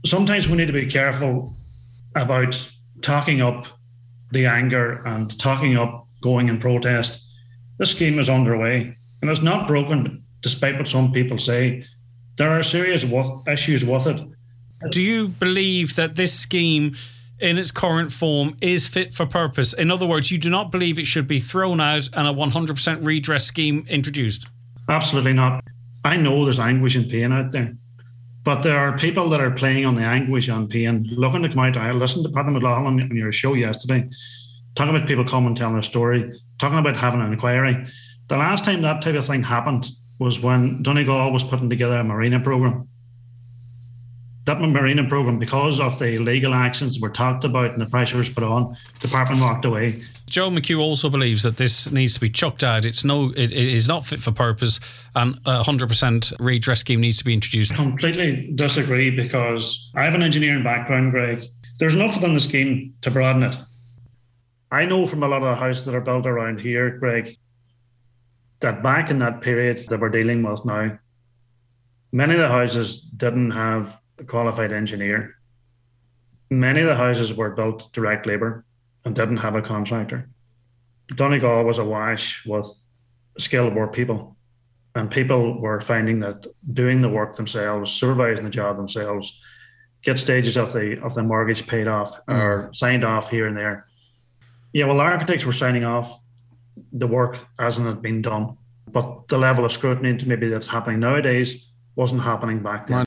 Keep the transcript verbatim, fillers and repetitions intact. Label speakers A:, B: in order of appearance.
A: sometimes we need to be careful about talking up the anger and talking up going in protest. This scheme is underway and it's not broken, despite what some people say. There are serious issues with it.
B: Do you believe that this scheme in its current form is fit for purpose? In other words, you do not believe it should be thrown out and a one hundred percent redress scheme introduced?
A: Absolutely not. I know there's anguish and pain out there, but there are people that are playing on the anguish and pain, looking to come out. I listened to Paddy McLaughlin on your show yesterday, talking about people coming and telling their story, talking about having an inquiry. The last time that type of thing happened was when Donegal was putting together a marina programme. That marina programme, because of the legal actions that were talked about and the pressure was put on, the department walked away.
B: Joe McHugh also believes that this needs to be chucked out. It's no, it, it is not fit for purpose, and a one hundred percent redress scheme needs to be introduced.
A: I completely disagree, because I have an engineering background, Greg. There's enough within the scheme to broaden it. I know from a lot of the houses that are built around here, Greg, that back in that period that we're dealing with now, many of the houses didn't have a qualified engineer. Many of the houses were built direct labour and didn't have a contractor. Donegal was awash with skilled work people, and people were finding that doing the work themselves, supervising the job themselves, get stages of the of the mortgage paid off mm. or signed off here and there. Yeah, well, architects were signing off the work as it had been done, but the level of scrutiny maybe that's happening nowadays wasn't happening back then.